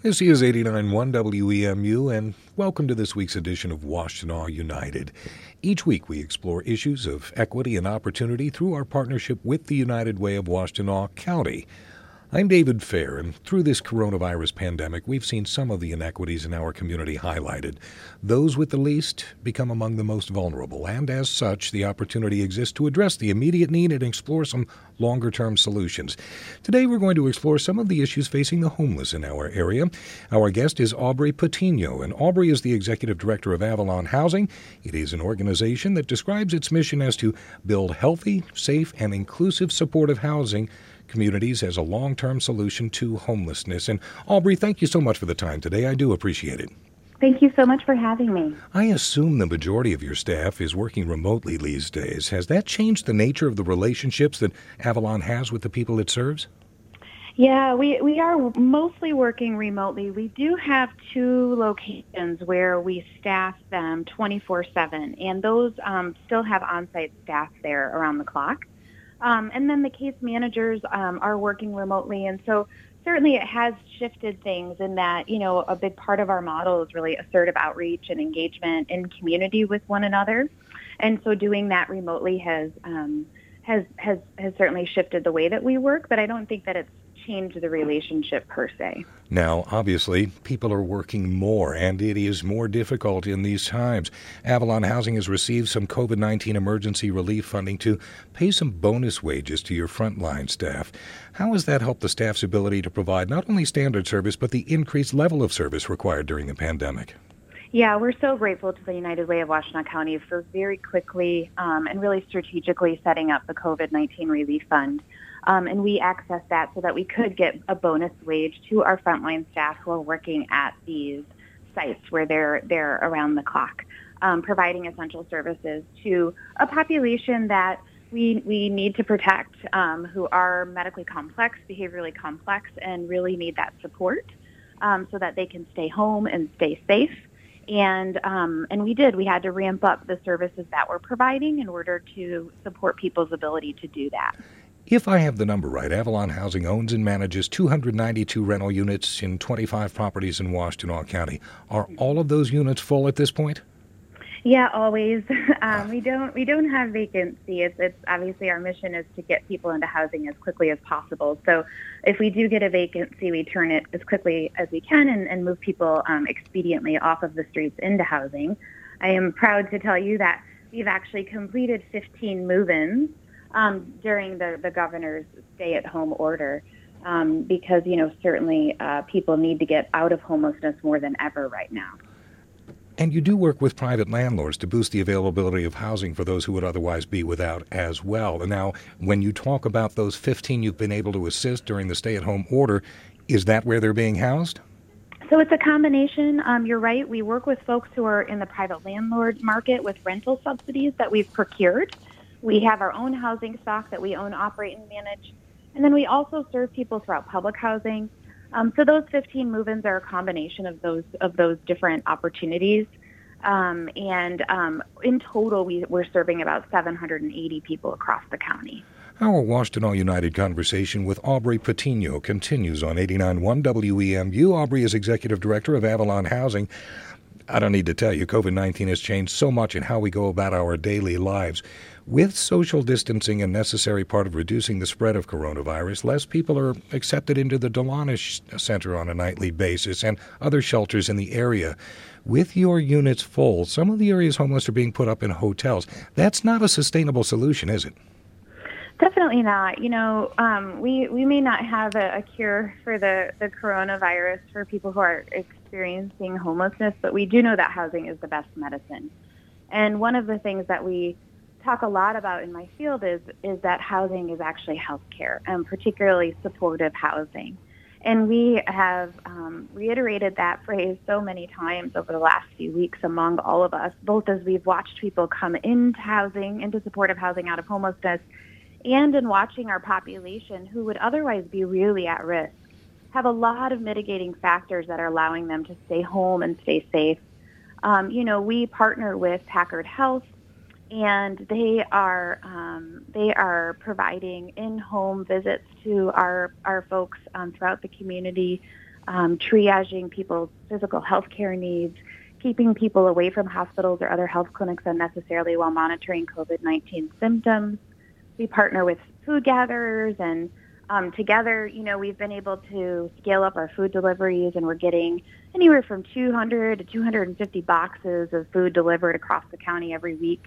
This is 89.1 WEMU, and welcome to this week's edition of Washtenaw United. Each week we explore issues of equity and opportunity through our partnership with the United Way of Washtenaw County. I'm David Fair, and through this coronavirus pandemic, we've seen some of the inequities in our community highlighted. Those with the least become among the most vulnerable, and as such, the opportunity exists to address the immediate need and explore some longer-term solutions. Today, we're going to explore some of the issues facing the homeless in our area. Our guest is Aubrey Patino, and Aubrey is the Executive Director of Avalon Housing. It is an organization that describes its mission as to build healthy, safe, and inclusive supportive housing communities as a long-term solution to homelessness. And Aubrey, thank you so much for the time today. I do appreciate it. Thank you so much for having me. I assume the majority of your staff is working remotely these days. Has that changed the nature of the relationships that Avalon has with the people it serves? Yeah, we are mostly working remotely. We do have two locations where we staff them 24/7, and those still have on-site staff there around the clock. And then the case managers are working remotely. And so certainly it has shifted things in that, a big part of our model is really assertive outreach and engagement in community with one another. And so doing that remotely has certainly shifted the way that we work, but I don't think that it's changed the relationship per se. Now, obviously, people are working more, and it is more difficult in these times. Avalon Housing has received some COVID-19 emergency relief funding to pay some bonus wages to your frontline staff. How has that helped the staff's ability to provide not only standard service, but the increased level of service required during the pandemic? Yeah, we're so grateful to the United Way of Washtenaw County for very quickly and really strategically setting up the COVID-19 Relief Fund. And we accessed that so that we could get a bonus wage to our frontline staff who are working at these sites where they're around the clock, providing essential services to a population that we need to protect, who are medically complex, behaviorally complex, and really need that support so that they can stay home and stay safe. And we did. We had to ramp up the services that we're providing in order to support people's ability to do that. If I have the number right, Avalon Housing owns and manages 292 rental units in 25 properties in Washtenaw County. Are all of those units full at this point? Yeah, always. We don't have vacancy. It's obviously our mission is to get people into housing as quickly as possible. So if we do get a vacancy, we turn it as quickly as we can and move people expediently off of the streets into housing. I am proud to tell you that we've actually completed 15 move-ins during the governor's stay-at-home order because, certainly people need to get out of homelessness more than ever right now. And you do work with private landlords to boost the availability of housing for those who would otherwise be without as well. And now, when you talk about those 15 you've been able to assist during the stay-at-home order, is that where they're being housed? So it's a combination. You're right. We work with folks who are in the private landlord market with rental subsidies that we've procured. We have our own housing stock that we own, operate, and manage. And then we also serve people throughout public housing. So those 15 move-ins are a combination of those different opportunities. And in total, we're serving about 780 people across the county. Our Washtenaw United conversation with Aubrey Patino continues on 89.1 WEMU. Aubrey is Executive Director of Avalon Housing. I don't need to tell you, COVID-19 has changed so much in how we go about our daily lives. With social distancing a necessary part of reducing the spread of coronavirus, less people are accepted into the Delanish Center on a nightly basis and other shelters in the area. With your units full, some of the area's homeless are being put up in hotels. That's not a sustainable solution, is it? Definitely not. We may not have a cure for the coronavirus for people who are experiencing homelessness, but we do know that housing is the best medicine. And one of the things that we talk a lot about in my field is that housing is actually health care, and particularly supportive housing. And we have reiterated that phrase so many times over the last few weeks among all of us, both as we've watched people come into housing, into supportive housing out of homelessness, and in watching our population who would otherwise be really at risk have a lot of mitigating factors that are allowing them to stay home and stay safe. We partner with Packard Health, and they are providing in-home visits to our folks throughout the community triaging people's physical health care needs, keeping people away from hospitals or other health clinics unnecessarily while monitoring COVID-19 symptoms. We partner with food gatherers, and together, we've been able to scale up our food deliveries, and we're getting anywhere from 200 to 250 boxes of food delivered across the county every week.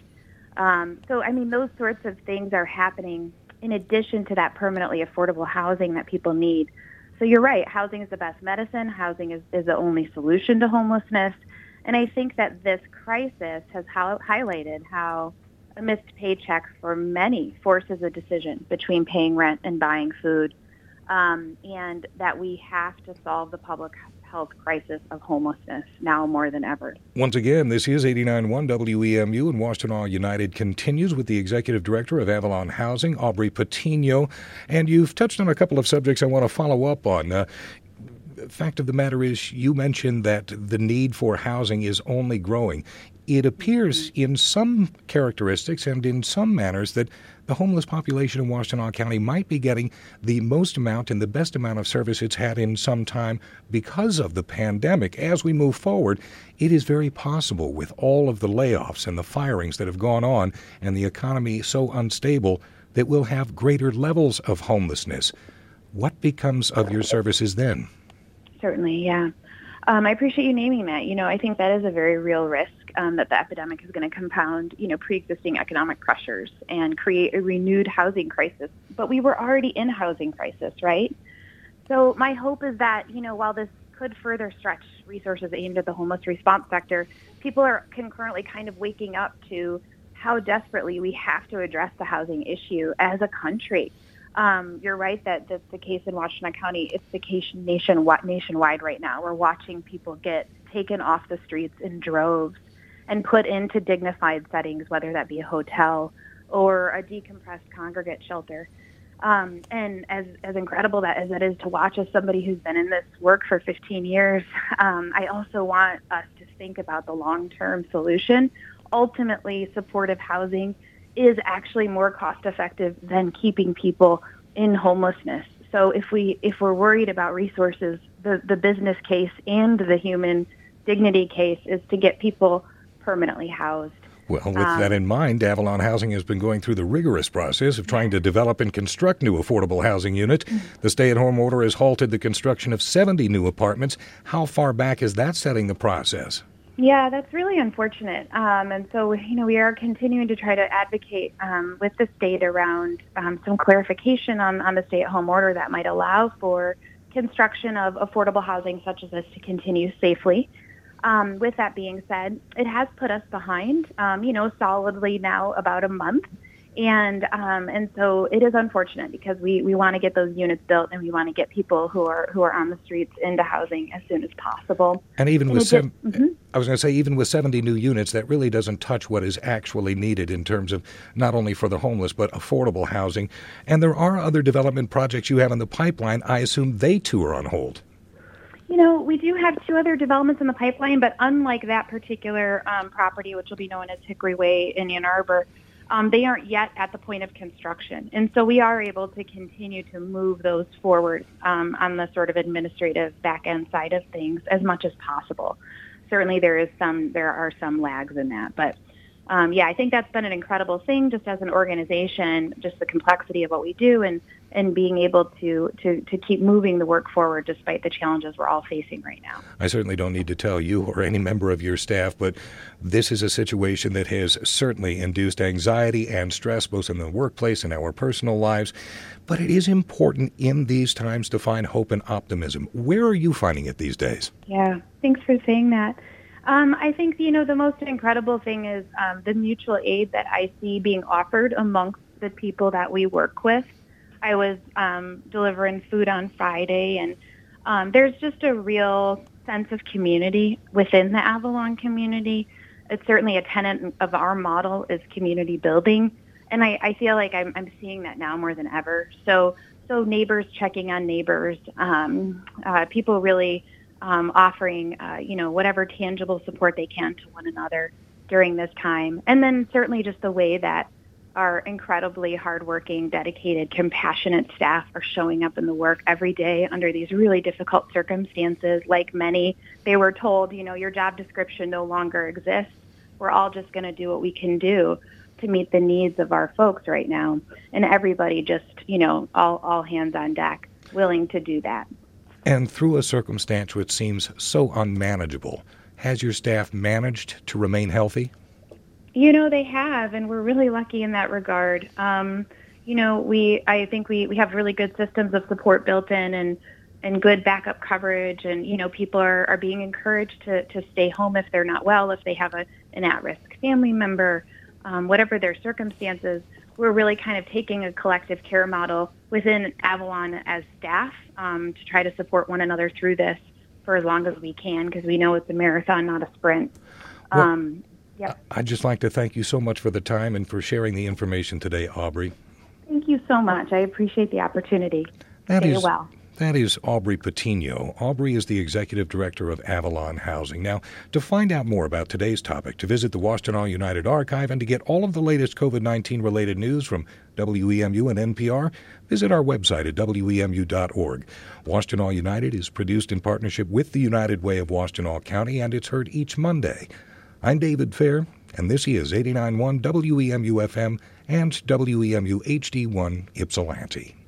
Those sorts of things are happening in addition to that permanently affordable housing that people need. So you're right, housing is the best medicine. Housing is the only solution to homelessness. And I think that this crisis has highlighted how a missed paycheck for many forces a decision between paying rent and buying food, and that we have to solve the public health crisis of homelessness now more than ever. Once again, this is 89.1 WEMU, and Washtenaw United continues with the Executive Director of Avalon Housing, Aubrey Patino, and you've touched on a couple of subjects I want to follow up on. Fact of the matter is, you mentioned that the need for housing is only growing. It appears in some characteristics and in some manners that the homeless population in Washtenaw County might be getting the most amount and the best amount of service it's had in some time because of the pandemic. As we move forward, it is very possible, with all of the layoffs and the firings that have gone on and the economy so unstable, that we'll have greater levels of homelessness. What becomes of your services then? Certainly, yeah. I appreciate you naming that. I think that is a very real risk, that the epidemic is going to compound, pre-existing economic pressures and create a renewed housing crisis. But we were already in a housing crisis, right? So my hope is that, while this could further stretch resources aimed at the homeless response sector, people are concurrently kind of waking up to how desperately we have to address the housing issue as a country. You're right that that's the case in Washtenaw County. It's the case nationwide right now. We're watching people get taken off the streets in droves and put into dignified settings, whether that be a hotel or a decompressed congregate shelter. And as incredible as that is to watch as somebody who's been in this work for 15 years, I also want us to think about the long-term solution. Ultimately, supportive housing is actually more cost-effective than keeping people in homelessness. So if we're worried about resources, the business case and the human dignity case is to get people permanently housed. Well, with that in mind, Avalon Housing has been going through the rigorous process of trying to develop and construct new affordable housing units. The stay-at-home order has halted the construction of 70 new apartments. How far back is that setting the process? Yeah, that's really unfortunate. And so, we are continuing to try to advocate with the state around some clarification on the stay-at-home order that might allow for construction of affordable housing such as this to continue safely. With that being said, it has put us behind, solidly now about a month. And so it is unfortunate because we want to get those units built and we want to get people who are on the streets into housing as soon as possible. And even with I was going to say, even with 70 new units, that really doesn't touch what is actually needed in terms of not only for the homeless but affordable housing. And there are other development projects you have in the pipeline. I assume they too are on hold. We do have two other developments in the pipeline, but unlike that particular property, which will be known as Hickory Way in Ann Arbor, they aren't yet at the point of construction. And so we are able to continue to move those forward on the sort of administrative back-end side of things as much as possible. Certainly there are some lags in that. But, I think that's been an incredible thing just as an organization, just the complexity of what we do and being able to keep moving the work forward despite the challenges we're all facing right now. I certainly don't need to tell you or any member of your staff, but this is a situation that has certainly induced anxiety and stress both in the workplace and our personal lives. But it is important in these times to find hope and optimism. Where are you finding it these days? Yeah, thanks for saying that. I think, the most incredible thing is the mutual aid that I see being offered amongst the people that we work with. I was delivering food on Friday, and there's just a real sense of community within the Avalon community. It's certainly a tenet of our model is community building, and I feel like I'm seeing that now more than ever. So neighbors checking on neighbors, people really offering whatever tangible support they can to one another during this time, and then certainly just the way that our incredibly hardworking, dedicated, compassionate staff are showing up in the work every day under these really difficult circumstances. Like many, they were told, your job description no longer exists. We're all just going to do what we can do to meet the needs of our folks right now. And everybody just, all hands on deck, willing to do that. And through a circumstance which seems so unmanageable, has your staff managed to remain healthy? They have, and we're really lucky in that regard. I think we have really good systems of support built in and good backup coverage. And, people are being encouraged to stay home if they're not well, if they have an at-risk family member, whatever their circumstances. We're really kind of taking a collective care model within Avalon as staff to try to support one another through this for as long as we can, because we know it's a marathon, not a sprint. Yep. I'd just like to thank you so much for the time and for sharing the information today, Aubrey. Thank you so much. I appreciate the opportunity. Stay well. That is Aubrey Patino. Aubrey is the Executive Director of Avalon Housing. Now, to find out more about today's topic, to visit the Washtenaw United Archive, and to get all of the latest COVID-19 related news from WEMU and NPR, visit our website at WEMU.org. Washtenaw United is produced in partnership with the United Way of Washtenaw County, and it's heard each Monday. I'm David Fair, and this is 89.1 WEMU FM and WEMU HD1 Ypsilanti.